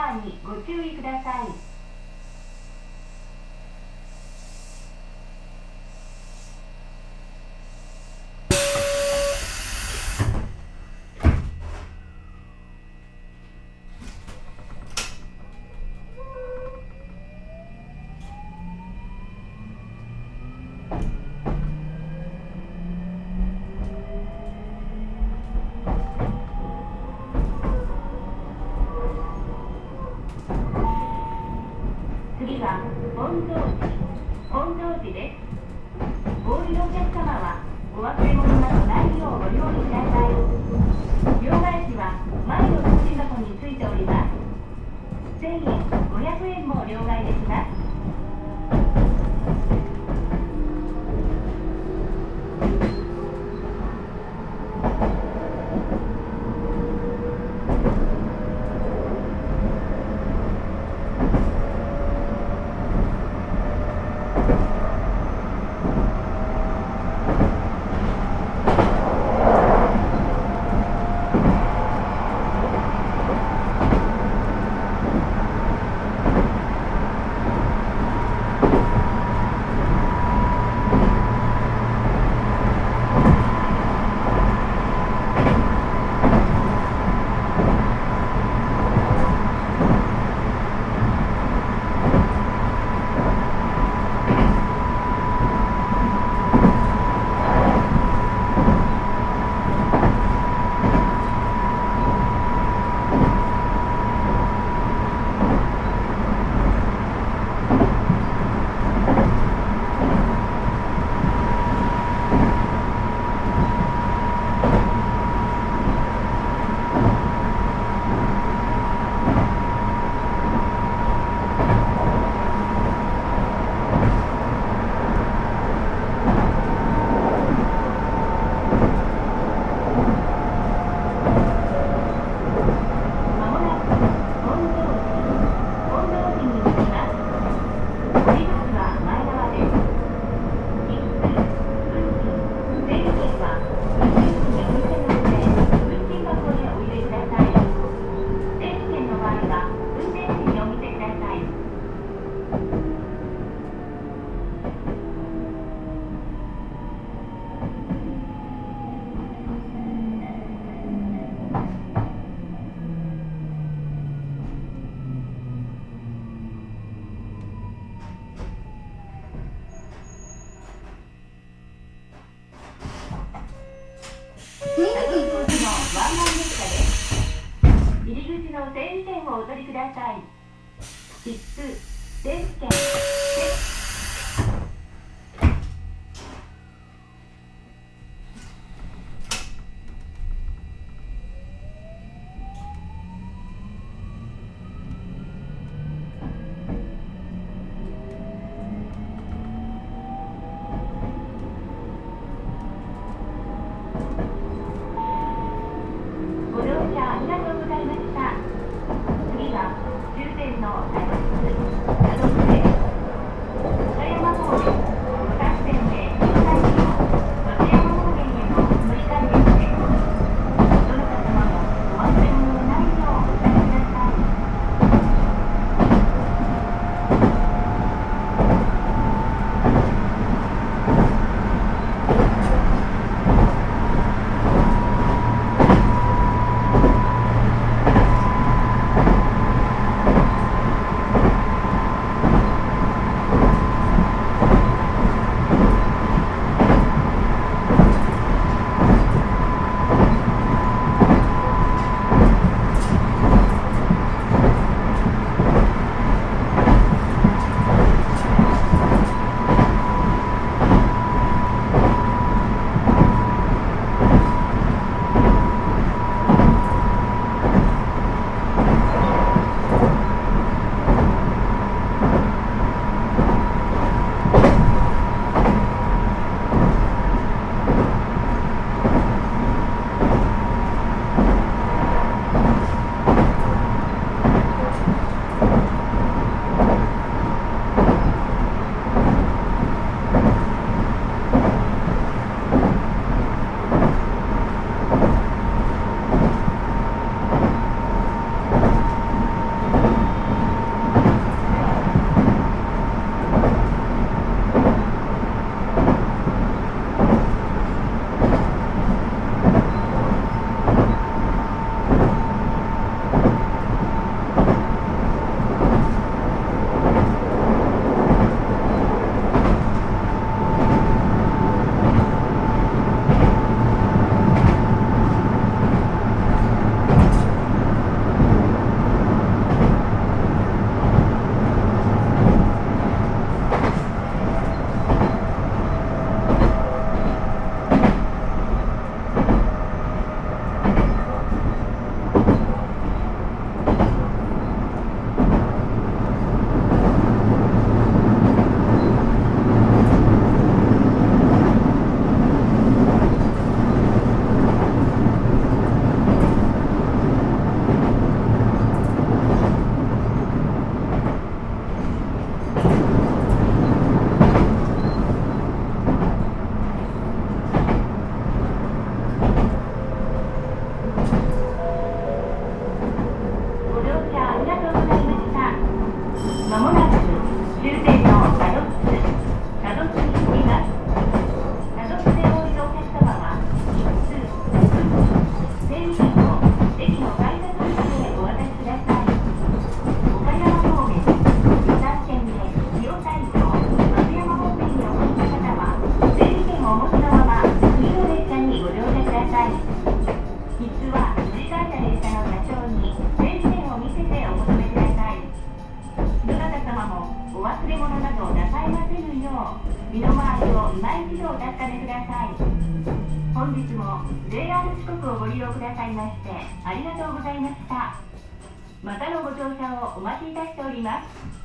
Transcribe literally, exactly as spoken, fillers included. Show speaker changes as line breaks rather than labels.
アにご注意ください。次は本庄寺、本庄寺です。お降りのお客様はお忘れ物などないようご用意ください。両替機は前の通信箱についております。せんえん、ごひゃくえんも両替できます。入り口の整理券をお取りください。切符、整理券、 身の回りを今一度お確かめください。本日も ジェイアール 四国をご利用くださいましてありがとうございました。またのご乗車をお待ちいたしております。